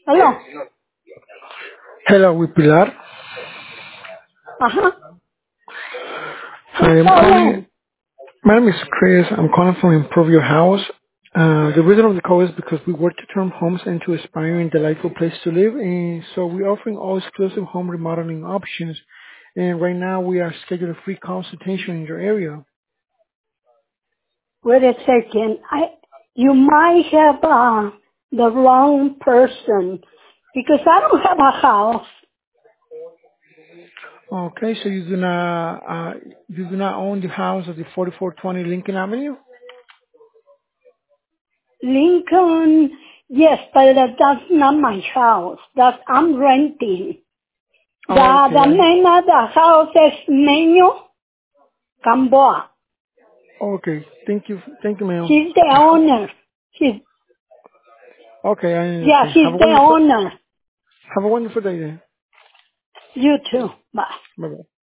Aló. Hello, with Pilar. Ajá. Hi, Who's I'm calling. calling? My name is Chris. I'm calling from Improve Your House. The reason of the call is because we work to turn homes into aspiring, delightful place to live, and so we're offering all exclusive home remodeling options. And right now, we are scheduling a free consultation in your area. Wait a second. You might have the wrong person because I don't have a house. Okay, so you do not own the house of the 4420 Lincoln Avenue. Lincoln, yes, but that's not my house. I'm renting. The Okay, name of the house is Meño Gamboa. okay. Thank you, ma'am. She's the owner. Okay, I Yeah, understand. she's the owner. Have a wonderful day then. You too. Bye. Bye bye.